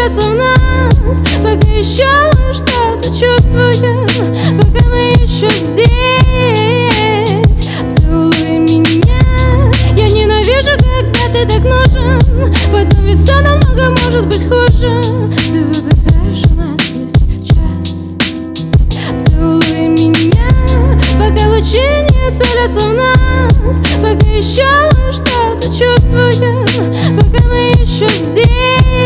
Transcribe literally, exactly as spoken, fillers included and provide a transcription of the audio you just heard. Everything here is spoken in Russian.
целятся в нас, пока еще мы что-то чувствуем, пока мы еще здесь. Целуй меня, я ненавижу, когда ты так нужен, потом ведь все намного может быть хуже. Ты выдыхаешь, у нас есть час. Целуй меня, пока лучи не целятся в нас, пока еще мы что-то чувствуем, пока мы еще здесь.